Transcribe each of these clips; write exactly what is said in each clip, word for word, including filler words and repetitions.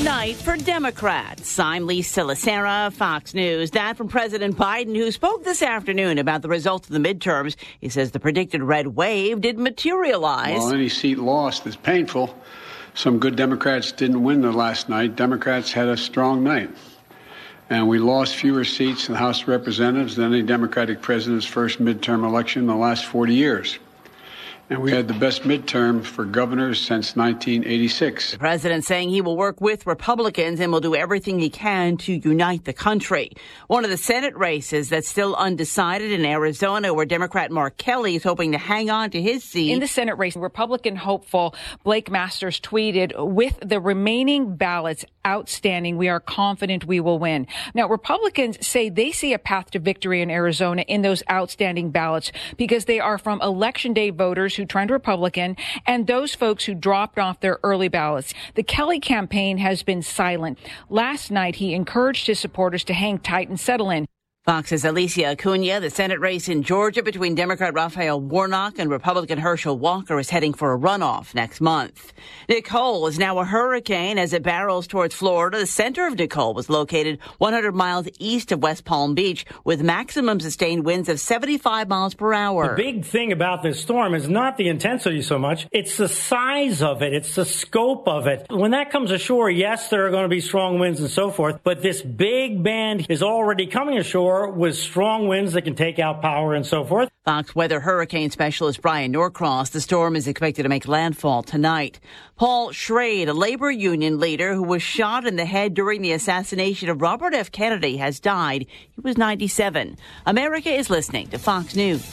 night for Democrats. I'm Lisa Lacera, Fox News. That from President Biden, who spoke this afternoon about the results of the midterms. He says the predicted red wave didn't materialize. While any seat lost is painful, some good Democrats didn't win the last night. Democrats had a strong night. And we lost fewer seats in the House of Representatives than any Democratic president's first midterm election in the last forty years. And we had the best midterm for governors since nineteen eighty-six. The president saying he will work with Republicans and will do everything he can to unite the country. One of the Senate races that's still undecided in Arizona, where Democrat Mark Kelly is hoping to hang on to his seat. In the Senate race, Republican hopeful Blake Masters tweeted, "With the remaining ballots outstanding, we are confident we will win." Now, Republicans say they see a path to victory in Arizona in those outstanding ballots because they are from Election Day voters who turned Republican and those folks who dropped off their early ballots. The Kelly campaign has been silent. Last night, he encouraged his supporters to hang tight and settle in. Fox's Alicia Acuna. The Senate race in Georgia between Democrat Raphael Warnock and Republican Herschel Walker is heading for a runoff next month. Nicole is now a hurricane as it barrels towards Florida. The center of Nicole was located one hundred miles east of West Palm Beach with maximum sustained winds of seventy-five miles per hour. The big thing about this storm is not the intensity so much. It's the size of it. It's the scope of it. When that comes ashore, yes, there are going to be strong winds and so forth, but this big band is already coming ashore with strong winds that can take out power and so forth. Fox weather hurricane specialist Brian Norcross. The storm is expected to make landfall tonight. Paul Schrade, a labor union leader who was shot in the head during the assassination of Robert F. Kennedy, has died. He was ninety-seven. America is listening to Fox News.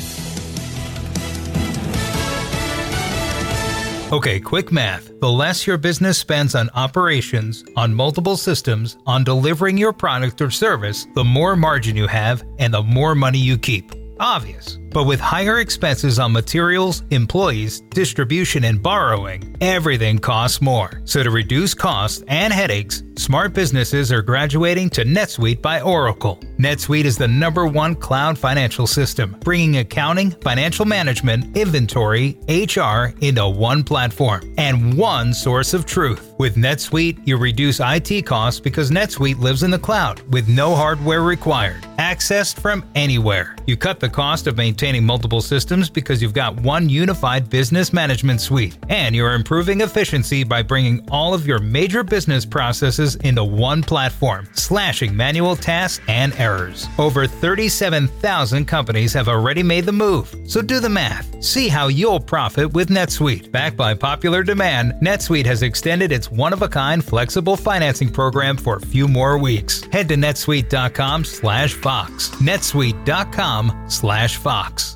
Okay, quick math. The less your business spends on operations, on multiple systems, on delivering your product or service, the more margin you have and the more money you keep. Obvious. But with higher expenses on materials, employees, distribution, and borrowing, everything costs more. So to reduce costs and headaches, smart businesses are graduating to NetSuite by Oracle. NetSuite is the number one cloud financial system, bringing accounting, financial management, inventory, H R into one platform and one source of truth. With NetSuite, you reduce I T costs because NetSuite lives in the cloud with no hardware required, accessed from anywhere. You cut the cost of maintaining multiple systems because you've got one unified business management suite, and you're improving efficiency by bringing all of your major business processes into one platform, slashing manual tasks and errors. Over thirty-seven thousand companies have already made the move, so do the math. See how you'll profit with NetSuite. Backed by popular demand, NetSuite has extended its one-of-a-kind flexible financing program for a few more weeks. Head to netsuite.com slash Fox. netsuite.com slash Fox.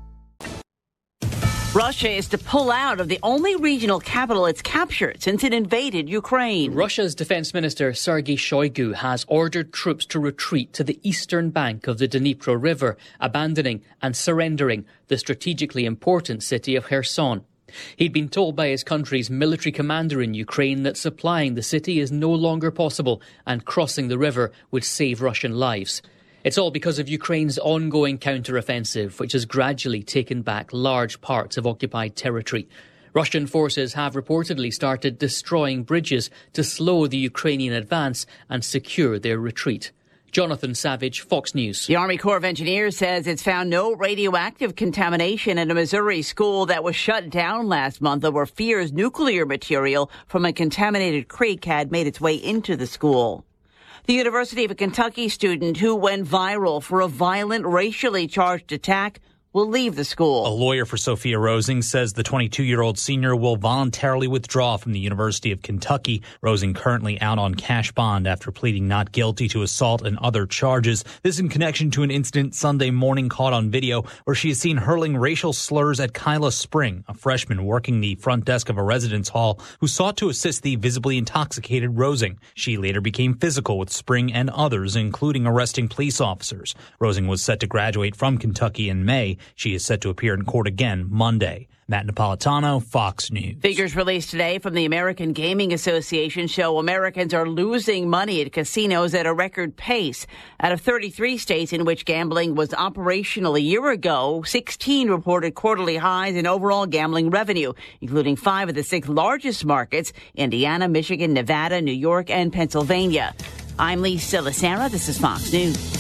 Russia is to pull out of the only regional capital it's captured since it invaded Ukraine. Russia's defense minister Sergei Shoigu has ordered troops to retreat to the eastern bank of the Dnipro River, abandoning and surrendering the strategically important city of Kherson. He'd been told by his country's military commander in Ukraine that supplying the city is no longer possible and crossing the river would save Russian lives. It's all because of Ukraine's ongoing counter-offensive, which has gradually taken back large parts of occupied territory. Russian forces have reportedly started destroying bridges to slow the Ukrainian advance and secure their retreat. Jonathan Savage, Fox News. The Army Corps of Engineers says it's found no radioactive contamination in a Missouri school that was shut down last month over fears nuclear material from a contaminated creek had made its way into the school. The University of Kentucky student who went viral for a violent, racially charged attack will leave the school. A lawyer for Sophia Rosing says the twenty-two-year-old senior will voluntarily withdraw from the University of Kentucky. Rosing currently out on cash bond after pleading not guilty to assault and other charges. This in connection to an incident Sunday morning caught on video where she is seen hurling racial slurs at Kyla Spring, a freshman working the front desk of a residence hall who sought to assist the visibly intoxicated Rosing. She later became physical with Spring and others, including arresting police officers. Rosing was set to graduate from Kentucky in May. She is set to appear in court again Monday. Matt Napolitano, Fox News. Figures released today from the American Gaming Association show Americans are losing money at casinos at a record pace. Out of thirty-three states in which gambling was operational a year ago, sixteen reported quarterly highs in overall gambling revenue, including five of the six largest markets, Indiana, Michigan, Nevada, New York, and Pennsylvania. I'm Lisa Lacera. This is Fox News.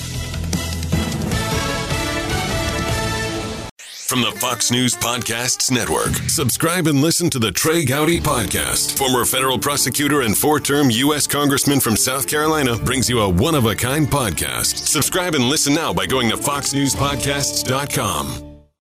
From the Fox News Podcasts Network, subscribe and listen to the Trey Gowdy Podcast. Former federal prosecutor and four-term U S Congressman from South Carolina brings you a one-of-a-kind podcast. Subscribe and listen now by going to fox news podcasts dot com.